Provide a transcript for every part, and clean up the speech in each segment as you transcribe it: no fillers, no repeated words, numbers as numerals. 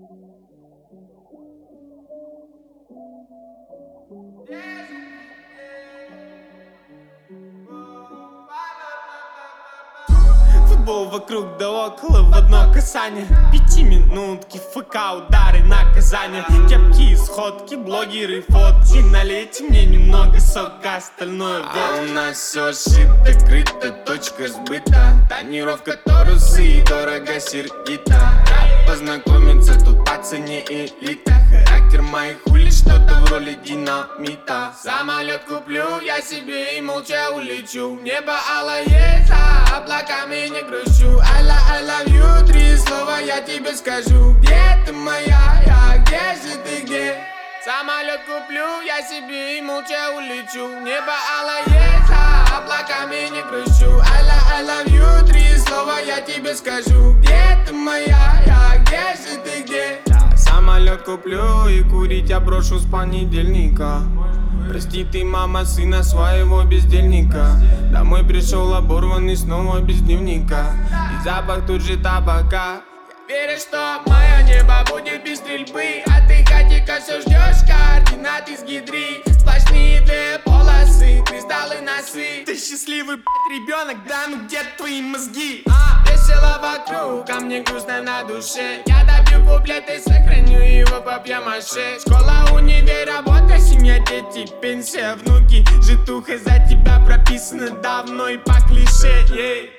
Футбол вокруг да около в одно касание. 5 минутки, ФК, удары, наказания. Кепки, сходки, блогеры, фотки. Налейте мне немного сока, остальное водки. А у нас все шито, крыто, точка сбыта. Тонировка Торусы и дорого сердито. Рад познакомиться, тут по цене элита. Характер моих хули, что-то в роли динамита. Самолет куплю я себе и молча улечу. Небо алое, за облаками не грущу. I love you, 3 слова я тебе скажу. Где ты моя, где же ты, где? Самолет куплю я себе и молча улечу. Небо алое, за облаками не грущу. I love you, 3 слова я тебе скажу. Где ты моя, где же ты, где? Самолет куплю и курить я брошу с понедельника. Прости ты, мама, сына своего бездельника. Домой пришел оборванный снова без дневника. И запах тут же табака. Я верю, что мое небо будет без стрельбы. А ты хотика все ждешь, координаты с гидри. Сплошные две полосы, кристаллы носы. Ты счастливый, ребенок, да ну где твои мозги? Весело вокруг, а мне грустно на душе. Я добью куплет и сохраню его по пьямаше. Школа, универ, работа, семья, дети, пенсия, внуки. Житуха за тебя прописана давно и по клише.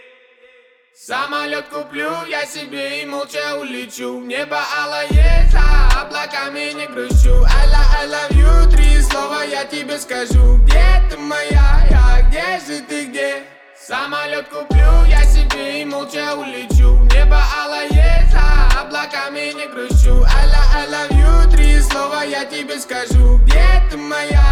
Самолет куплю я себе и молча улечу. Небо алое, за облаками не грущу. I love you, 3 слова я тебе скажу. Где ты моя, где же ты, где? Самолет куплю я себе и молча улечу. Небо алое, за облаками не грущу. I love you, 3 слова я тебе скажу. Где ты моя?